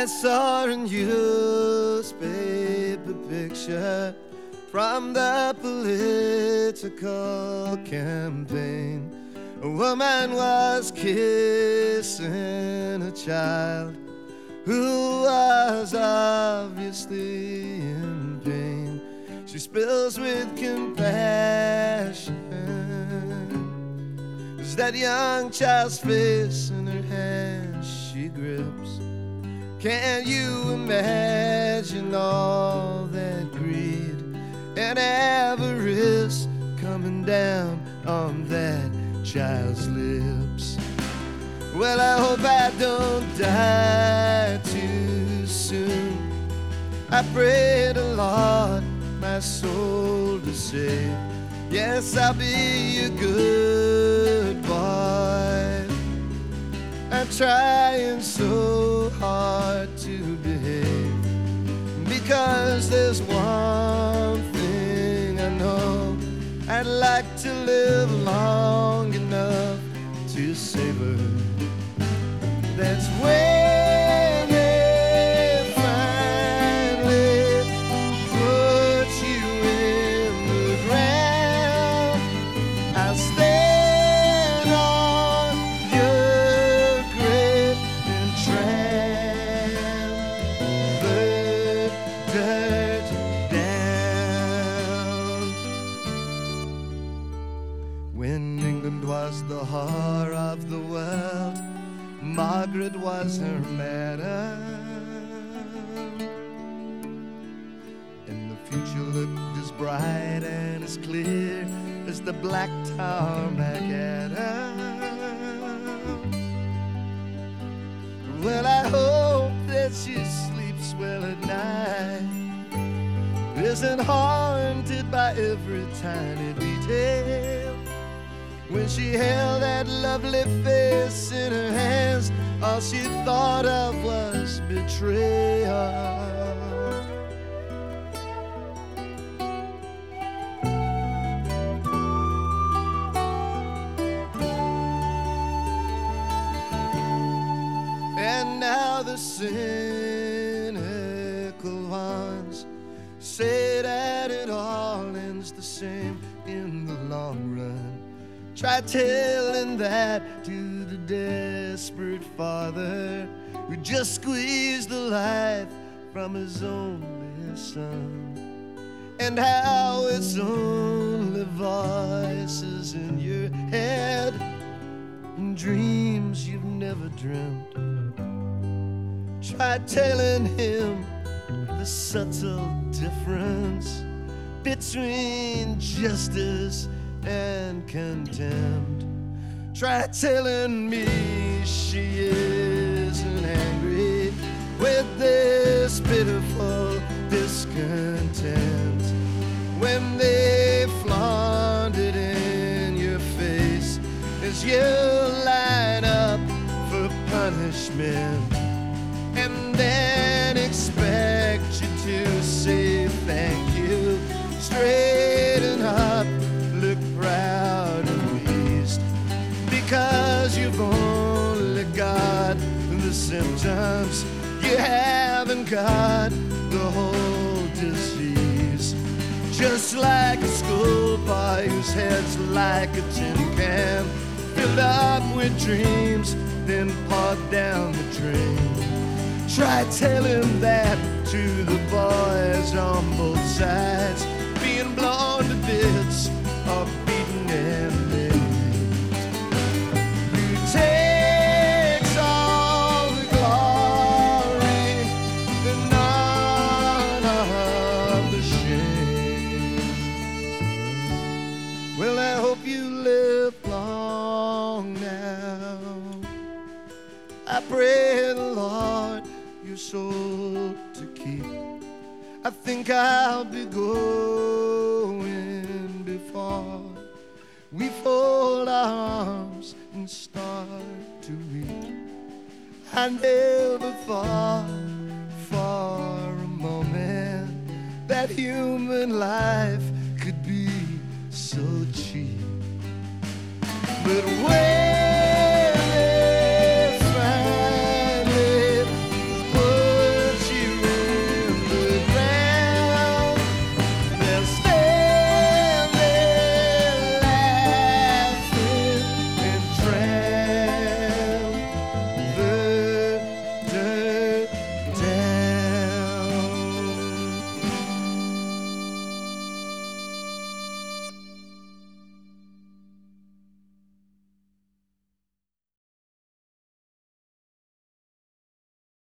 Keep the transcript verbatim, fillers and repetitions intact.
I saw a newspaper picture from the political campaign. A woman was kissing a child who was obviously in pain. She spills with compassion as that young child's face in her hands she grips. Can you imagine all that greed and avarice coming down on that child's lips? Well, I hope I don't die too soon. I pray the Lord my soul to save. Yes, I'll be a good boy. I'm trying so hard to behave, because there's one thing I know: I'd like to live long enough to savor. That's when they finally put you in the ground. I'll stand on your grave and trample the dirt down. When England was the whore of the world, Margaret was her madam, and the future looked as bright and as clear as the black tarmac Adam. Well, I hope that she sleeps well at night, isn't haunted by every tiny detail. When she held that lovely face in her hands, all she thought of was betrayal. And now the cynical ones say that it all ends the same in the long run. Try telling that to the desperate father who just squeezed the life from his only son, and how it's only voices in your head and dreams you've never dreamt. Try telling him the subtle difference between justice and contempt. Try telling me she isn't angry with this pitiful discontent when they flaunt it in your face as you line up for punishment, and then expect you to say thank you, straighten up, look proud and pleased, because you've only got the symptoms, you haven't got the whole disease. Just like a schoolboy whose head's like a tin can, filled up with dreams, then poured down the drain. Try telling that to the boys on both sides, being blown to bits or beaten and maimed. Who takes all the glory and none of the shame? Well, I hope you live long now. I pray the Lord your soul to keep. I think I'll be going before we fold our arms and start to weep. I never thought for a moment that human life